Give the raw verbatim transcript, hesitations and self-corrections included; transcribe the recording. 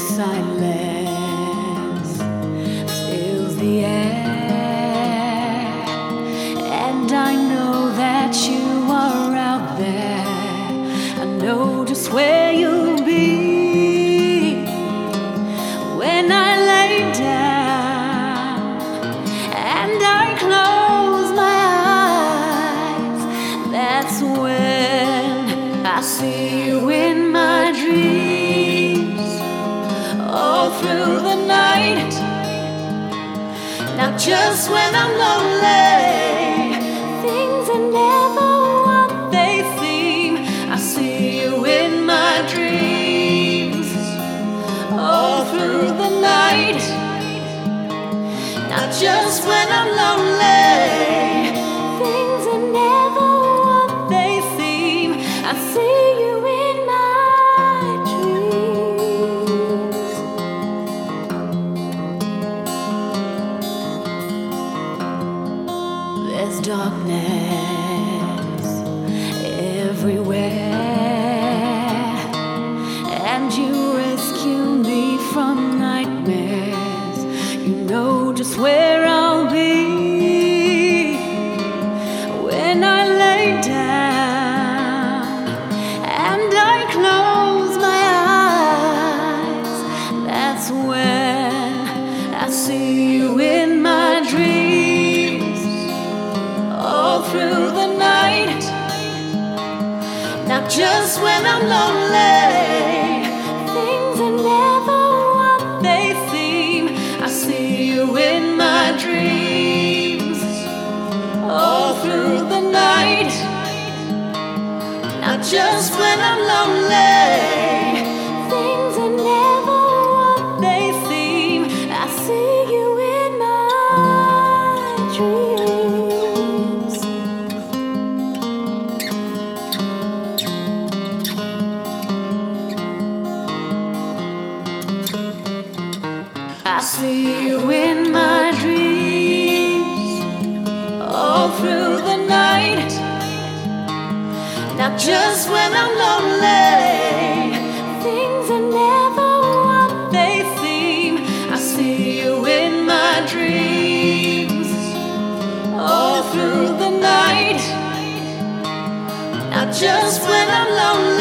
silence fills the air, and I know that you are out there. I know just where you'll be when I lay down and I close my eyes. That's when I see you in my dreams, all through the night. Not just when I'm lonely, things are never what they seem. I see you in my dreams, all through the night. Not just when I'm lonely, things are never what they seem. I see you in my dreams. There's darkness everywhere, and you rescue me from nightmares. You know just where I'll be when I lay down and I close my eyes. That's when I see you in my dreams, all through the night. Not just when I'm lonely, things are never what they seem. I see you in my dreams, all through the night. Not just when I'm lonely, things are never what they seem. I see you in my dreams. I see you in my dreams, all through the night. Not just when I'm lonely, things are never what they seem. I see you in my dreams, all through the night. Not just when I'm lonely.